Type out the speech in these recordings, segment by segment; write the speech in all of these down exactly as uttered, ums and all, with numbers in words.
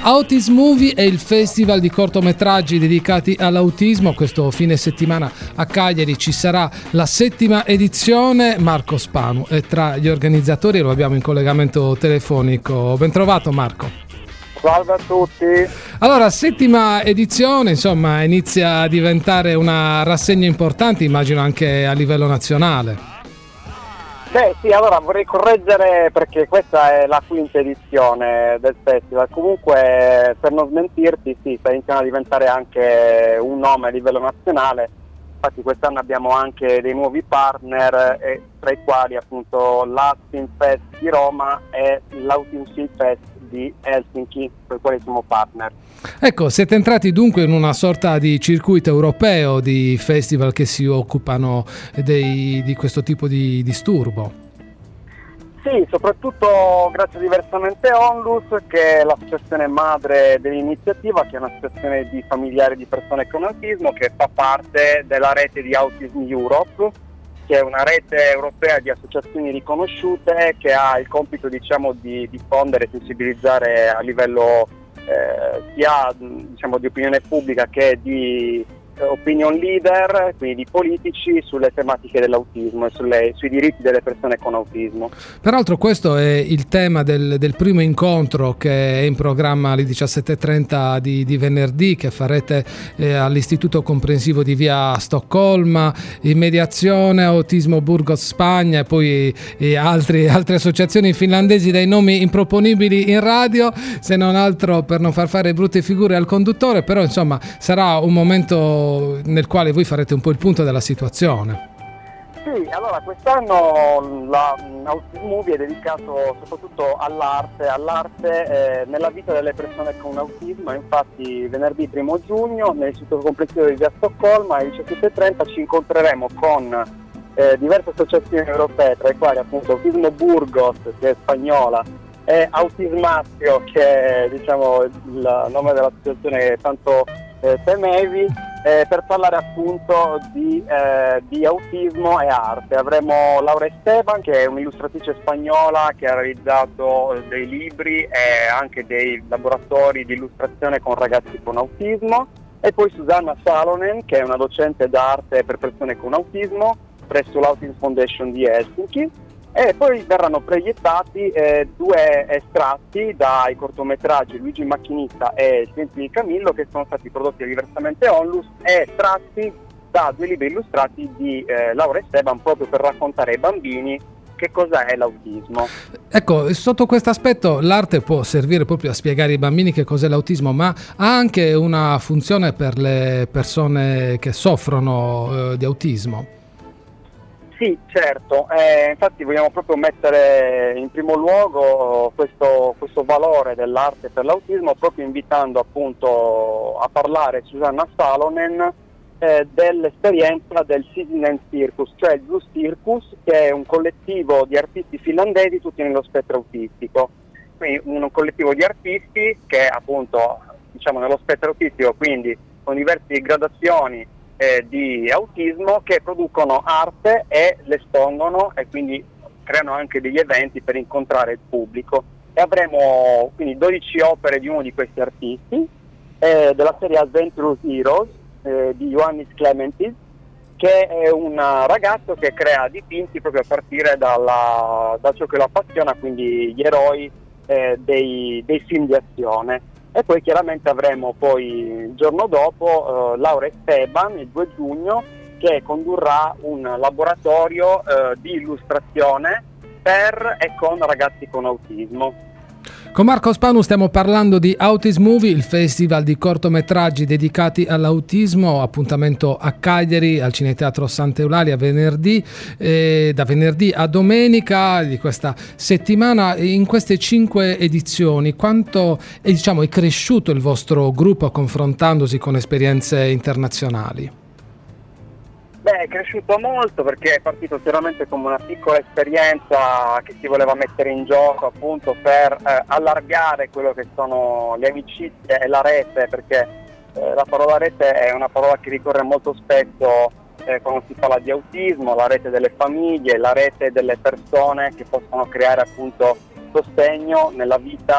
Autism Movie è il festival di cortometraggi dedicati all'autismo. Questo fine settimana a Cagliari ci sarà la settima edizione. Marco Spanu è tra gli organizzatori e lo abbiamo in collegamento telefonico. Ben trovato Marco. Salve a tutti. Allora, settima edizione, insomma, inizia a diventare una rassegna importante, immagino anche a livello nazionale. Beh sì, allora vorrei correggere perché questa è la quinta edizione del festival. Comunque, per non smentirti, sì, sta iniziando a diventare anche un nome a livello nazionale. Infatti quest'anno abbiamo anche dei nuovi partner, eh, tra i quali appunto l'Autism Fest di Roma e l'Autism Fest di Helsinki, per i quali siamo partner. Ecco, siete entrati dunque in una sorta di circuito europeo di festival che si occupano dei, di questo tipo di disturbo. Sì, soprattutto grazie a Diversamente Onlus, che è l'associazione madre dell'iniziativa, che è un'associazione di familiari di persone con autismo che fa parte della rete di Autism Europe, che è una rete europea di associazioni riconosciute che ha il compito, diciamo, di diffondere e sensibilizzare a livello eh, sia diciamo, di opinione pubblica che di eh, opinion leader, quindi di politici, sulle tematiche dell'autismo e sulle, sui diritti delle persone con autismo. Peraltro questo è il tema del, del primo incontro che è in programma alle diciassette e trenta di, di venerdì, che farete eh, all'Istituto Comprensivo di via Stoccolma, in mediazione Autismo Burgos Spagna e poi e altri, altre associazioni finlandesi dai nomi improponibili in radio, se non altro per non far fare brutte figure al conduttore. Però insomma sarà un momento nel quale voi farete un po' il punto della situazione. Sì, allora quest'anno la Autism Movie è dedicato soprattutto all'arte, all'arte eh, nella vita delle persone con autismo. Infatti venerdì primo giugno nell'Istituto Comprensivo di via Stoccolma alle diciassette e trenta ci incontreremo con eh, diverse associazioni europee, tra le quali appunto Autismo Burgos, che è spagnola, e Autismatio, che è, diciamo, il nome dell'associazione che tanto eh, temevi. Eh, per parlare appunto di, eh, di autismo e arte. Avremo Laura Esteban, che è un'illustratrice spagnola che ha realizzato eh, dei libri e anche dei laboratori di illustrazione con ragazzi con autismo, e poi Susanna Salonen, che è una docente d'arte per persone con autismo presso l'Autism Foundation di Helsinki. E poi verranno proiettati eh, due estratti dai cortometraggi Luigi Macchinista e Silenzio di Camillo, che sono stati prodotti Diversamente Onlus e tratti da due libri illustrati di eh, Laura Esteban, proprio per raccontare ai bambini che cosa è l'autismo. Ecco, sotto questo aspetto l'arte può servire proprio a spiegare ai bambini che cos'è l'autismo, ma ha anche una funzione per le persone che soffrono eh, di autismo. Sì, certo, eh, infatti vogliamo proprio mettere in primo luogo questo, questo valore dell'arte per l'autismo, proprio invitando appunto a parlare Susanna Salonen eh, dell'esperienza del Sisinen Circus, cioè il Blue Circus, che è un collettivo di artisti finlandesi tutti nello spettro autistico. Quindi un collettivo di artisti che appunto, diciamo, nello spettro autistico, quindi con diverse gradazioni Eh, di autismo, che producono arte e l'espongono e quindi creano anche degli eventi per incontrare il pubblico. E avremo quindi dodici opere di uno di questi artisti eh, della serie Adventurous Heroes eh, di Ioannis Clementis, che è un ragazzo che crea dipinti proprio a partire dalla, da ciò che lo appassiona, quindi gli eroi eh, dei, dei film di azione. E poi chiaramente avremo poi il giorno dopo eh, Laura Esteban, il due giugno, che condurrà un laboratorio eh, di illustrazione per e con ragazzi con autismo. Con Marco Spanu stiamo parlando di Autism Movie, il festival di cortometraggi dedicati all'autismo, appuntamento a Cagliari al Cineteatro Sant'Eulalia venerdì, eh, da venerdì a domenica di questa settimana. In queste cinque edizioni quanto è, diciamo, è cresciuto il vostro gruppo confrontandosi con esperienze internazionali? Beh, è cresciuto molto perché è partito chiaramente come una piccola esperienza che si voleva mettere in gioco appunto per eh, allargare quello che sono le amicizie e la rete, perché eh, la parola rete è una parola che ricorre molto spesso eh, quando si parla di autismo, la rete delle famiglie, la rete delle persone che possono creare appunto sostegno nella vita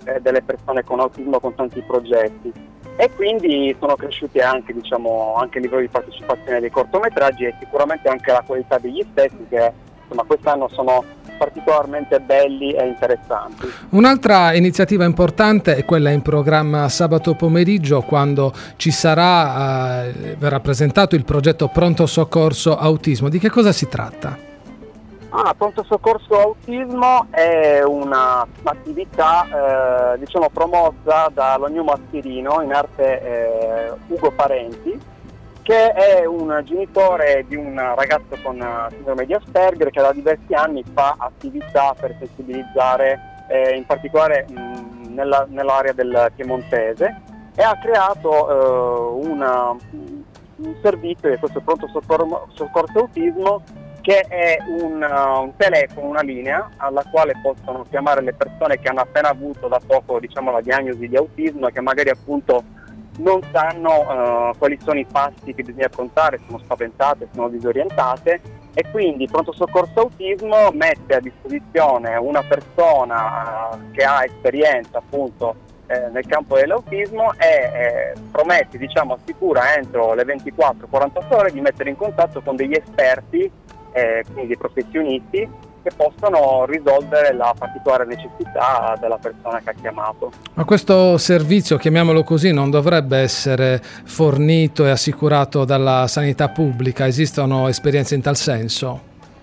eh, delle persone con autismo con tanti progetti. E quindi sono cresciuti anche, diciamo, anche il livello di partecipazione dei cortometraggi e sicuramente anche la qualità degli stessi, che insomma quest'anno sono particolarmente belli e interessanti. Un'altra iniziativa importante è quella in programma sabato pomeriggio, quando ci sarà eh, verrà presentato il progetto Pronto Soccorso Autismo. Di che cosa si tratta? Ah, Pronto Soccorso Autismo è un'attività eh, diciamo promossa dall'Ognumo Aspirino, in arte eh, Ugo Parenti, che è un genitore di un ragazzo con sindrome di Asperger che da diversi anni fa attività per sensibilizzare eh, in particolare mh, nella, nell'area del Piemontese, e ha creato eh, una, un servizio, che è questo Pronto Soccorso, Soccorso Autismo, che è un, uh, un telefono, una linea alla quale possono chiamare le persone che hanno appena avuto da poco, diciamo, la diagnosi di autismo e che magari appunto non sanno uh, quali sono i passi che bisogna affrontare, sono spaventate, sono disorientate, e quindi Pronto Soccorso Autismo mette a disposizione una persona uh, che ha esperienza appunto eh, nel campo dell'autismo e eh, promette, diciamo, assicura entro le ventiquattro quarantotto ore di mettere in contatto con degli esperti, eh, quindi dei professionisti, che possano risolvere la particolare necessità della persona che ha chiamato. Ma questo servizio, chiamiamolo così, non dovrebbe essere fornito e assicurato dalla sanità pubblica? Esistono esperienze in tal senso?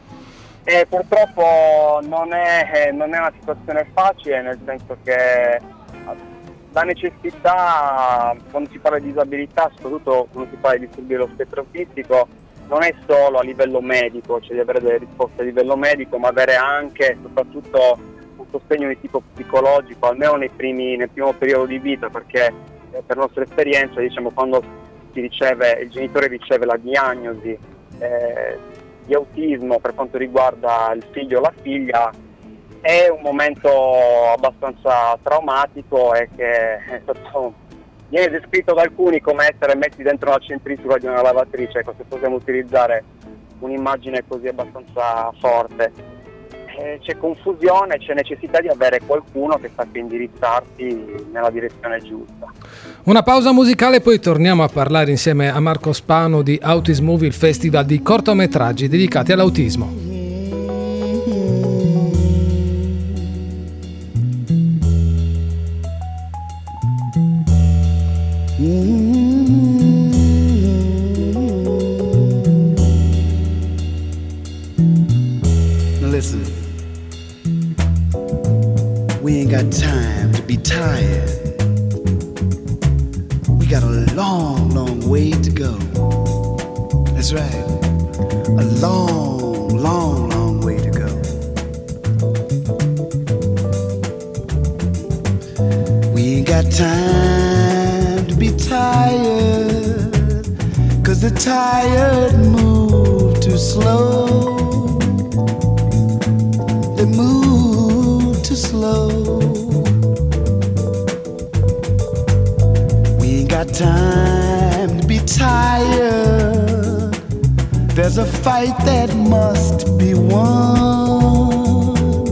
Eh, purtroppo non è, non è una situazione facile, nel senso che la necessità, quando si parla di disabilità, soprattutto quando si parla di disturbi dello spettro autistico, non è solo a livello medico, cioè di avere delle risposte a livello medico, ma avere anche e soprattutto un sostegno di tipo psicologico, almeno nei primi, nel primo periodo di vita, perché eh, per nostra esperienza, diciamo, quando si riceve, il genitore riceve la diagnosi eh, di autismo per quanto riguarda il figlio o la figlia, è un momento abbastanza traumatico e che è stato... viene descritto da alcuni come essere messi dentro la centrifuga di una lavatrice, ecco, se possiamo utilizzare un'immagine così abbastanza forte. Eh, c'è confusione, c'è necessità di avere qualcuno che sappia indirizzarti nella direzione giusta. Una pausa musicale, poi torniamo a parlare insieme a Marco Spano di Autism Movie, il festival di cortometraggi dedicati all'autismo. Listen, we ain't got time to be tired. We got a long, long way to go. That's right, a long, long, long way to go. We ain't got time to be tired, 'cause the tired move too slow. They move too slow. We ain't got time to be tired. There's a fight that must be won.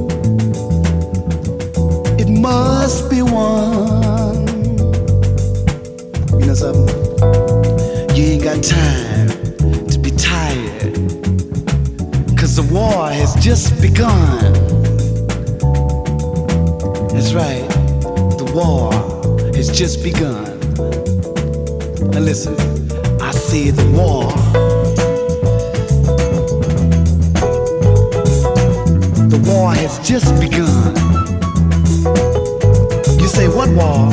It must be won. You know something? You ain't got time to be tired, 'cause the war has just begun. That's right, the war has just begun. Now listen, I say the war. The war has just begun. You say, what war?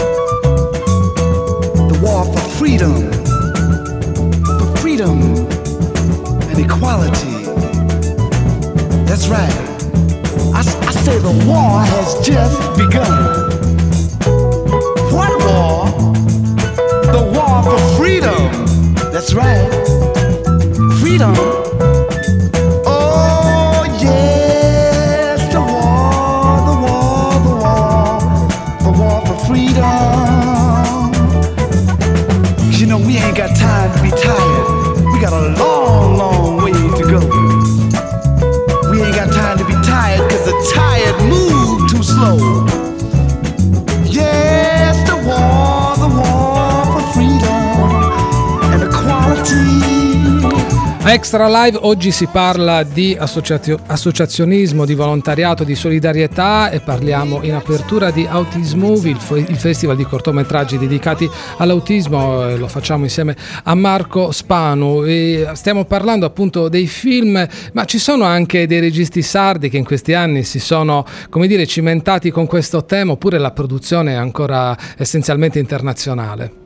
The war for freedom. For freedom and equality. That's right. I, I say the war has just begun. What war? The war for freedom. That's right. Freedom. Oh yes, the war, the war, the war, the war for freedom. You know we ain't got time to be tired. We got a long, long way to go. We ain't got time to be tired, 'cause the tired move too slow. Extra Live, oggi si parla di associazio- associazionismo, di volontariato, di solidarietà e parliamo in apertura di Autism Movie, il, f- il festival di cortometraggi dedicati all'autismo, e lo facciamo insieme a Marco Spanu. E stiamo parlando appunto dei film, ma ci sono anche dei registi sardi che in questi anni si sono, come dire, cimentati con questo tema, oppure la produzione è ancora essenzialmente internazionale?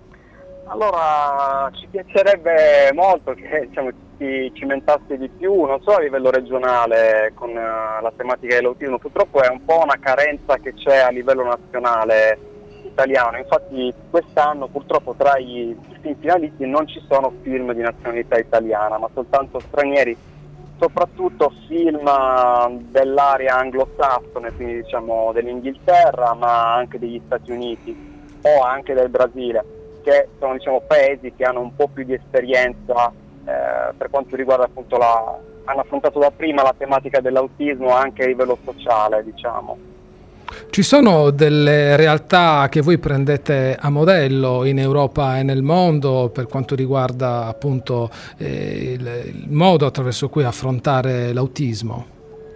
Allora, ci piacerebbe molto che diciamo, si cimentasse di più, non solo a livello regionale con uh, la tematica dell'autismo, purtroppo è un po' una carenza che c'è a livello nazionale italiano, infatti quest'anno purtroppo tra i film finalisti non ci sono film di nazionalità italiana, ma soltanto stranieri, soprattutto film dell'area anglosassone, quindi diciamo dell'Inghilterra, ma anche degli Stati Uniti o anche del Brasile, che sono diciamo paesi che hanno un po' più di esperienza eh, per quanto riguarda appunto la hanno affrontato da prima la tematica dell'autismo anche a livello sociale, diciamo. Ci sono delle realtà che voi prendete a modello in Europa e nel mondo per quanto riguarda appunto eh, il, il modo attraverso cui affrontare l'autismo?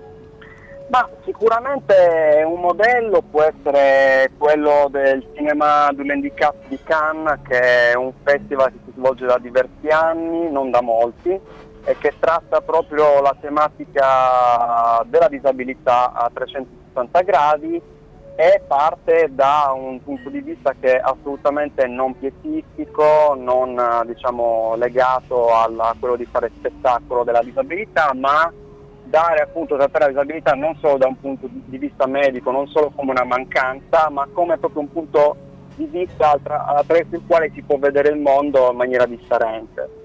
Ma sicuramente un modello può essere quello del Cinema du Handicap di Cannes, che è un festival che si svolge da diversi anni, non da molti, e che tratta proprio la tematica della disabilità a trecentosessanta gradi e parte da un punto di vista che è assolutamente non pietistico, non diciamo legato alla, a quello di fare spettacolo della disabilità, ma dare appunto trattare la disabilità non solo da un punto di vista medico, non solo come una mancanza, ma come proprio un punto di vista attraverso il quale si può vedere il mondo in maniera differente.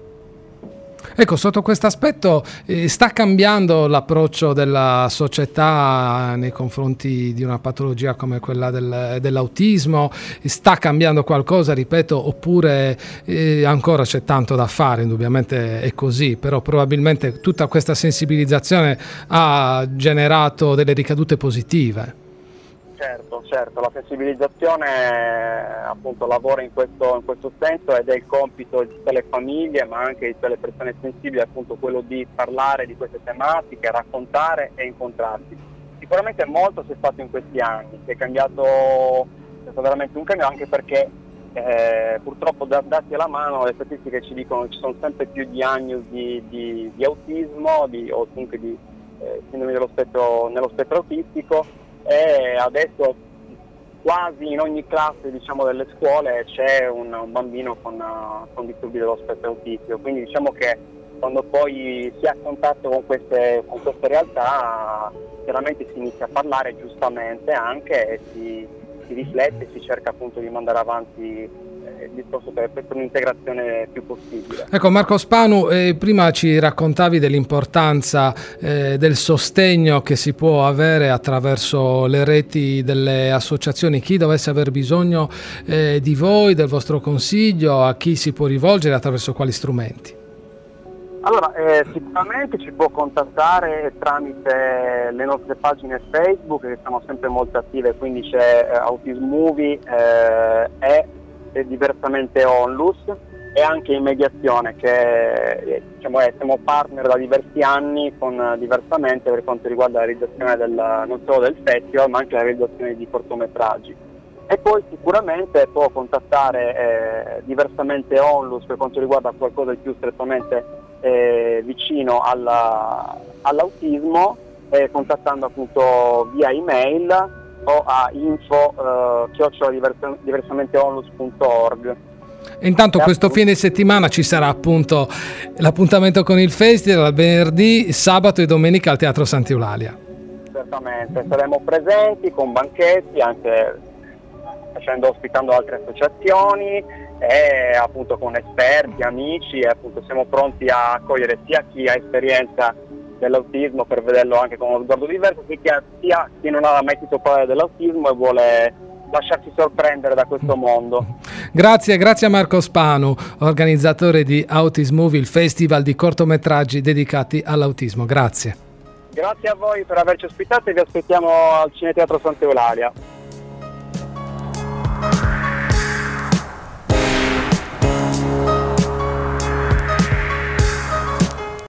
Ecco, sotto questo aspetto eh, sta cambiando l'approccio della società nei confronti di una patologia come quella del, dell'autismo? Sta cambiando qualcosa, ripeto, oppure eh, ancora c'è tanto da fare? Indubbiamente è così, però probabilmente tutta questa sensibilizzazione ha generato delle ricadute positive. Certo, certo, la sensibilizzazione appunto lavora in questo, in questo senso ed è il compito di tutte le famiglie ma anche di tutte le persone sensibili, appunto quello di parlare di queste tematiche, raccontare e incontrarsi. Sicuramente molto si è fatto in questi anni, si è cambiato, è stato veramente un cambio anche perché eh, purtroppo da, dati alla mano le statistiche ci dicono che ci sono sempre più diagnosi di, di, di autismo di, o comunque di eh, sindrome dello spettro, nello spettro autistico. E adesso quasi in ogni classe diciamo, delle scuole c'è un, un bambino con, uh, con disturbi dello spettro autistico, quindi diciamo che quando poi si ha contatto con queste, con queste realtà chiaramente si inizia a parlare giustamente anche e si, si riflette e si cerca appunto di mandare avanti il discorso per, per un'integrazione più possibile. Ecco Marco Spanu, eh, prima ci raccontavi dell'importanza eh, del sostegno che si può avere attraverso le reti delle associazioni. Chi dovesse aver bisogno eh, di voi, del vostro consiglio, a chi si può rivolgere, attraverso quali strumenti? Allora, eh, sicuramente ci può contattare tramite le nostre pagine Facebook che sono sempre molto attive, quindi c'è eh, Autism Movie eh, e e diversamente Onlus e anche in mediazione che diciamo, è, siamo partner da diversi anni con diversamente per quanto riguarda la realizzazione del, non solo del festival ma anche la realizzazione di cortometraggi. E poi sicuramente può contattare eh, diversamente Onlus per quanto riguarda qualcosa di più strettamente eh, vicino alla, all'autismo, eh, contattando appunto via email o a info chiocciola diversamente onlus punto org. E intanto questo fine settimana ci sarà appunto l'appuntamento con il festival venerdì, sabato e domenica al Teatro Sant'Eulalia. Certamente, saremo presenti con banchetti, anche facendo, ospitando altre associazioni e appunto con esperti, amici e appunto siamo pronti a accogliere sia chi ha esperienza dell'autismo per vederlo anche con uno sguardo diverso, sia chi non ha mai sentito parlare dell'autismo e vuole lasciarsi sorprendere da questo mondo. Grazie, grazie a Marco Spanu, organizzatore di Autism Movie, il festival di cortometraggi dedicati all'autismo. Grazie. Grazie a voi per averci ospitato e vi aspettiamo al Cineteatro Sant'Eulalia.